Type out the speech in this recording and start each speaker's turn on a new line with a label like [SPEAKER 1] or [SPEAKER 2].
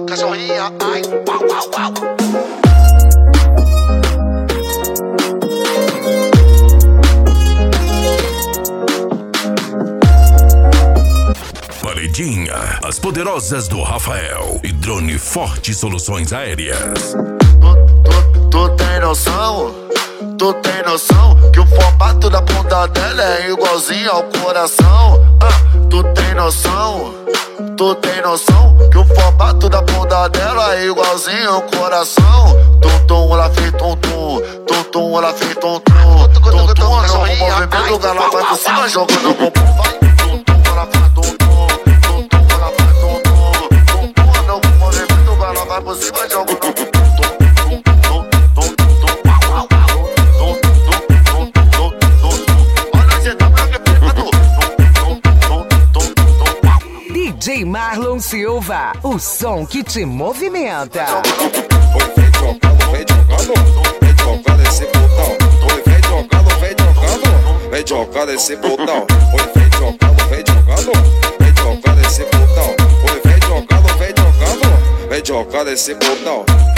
[SPEAKER 1] cachorrinha, ai, uau, uau, uau.
[SPEAKER 2] Paredinha, as poderosas do Rafael e Drone Forte Soluções Aéreas.
[SPEAKER 1] Tu tem noção? Tu tem noção que o formato da bunda dela é igualzinho ao coração? Tu tem noção? Tu tem noção que o formato da bunda dela é igualzinho ao coração? Tum-tum, ela fez tum-tum. Tum-tum, ela fez tum-tum. Tum-tum, no movimento, ela vai por cima jogando o bumbum. Vai, tum-tum, ela faz tum-tum. Tum-tum, ela faz tum-tum. Tum-tum, no movimento, ela vai por cima jogando o bumbum.
[SPEAKER 3] DJ Marlon Silva, o som que te movimenta.
[SPEAKER 4] Oi, vem jogando, vem jogando esse botão. Oi, vem jogando, vem jogando esse botão. Oi, vem jogando, vem jogando esse botão. Oi, vem jogando, vem jogando esse botão.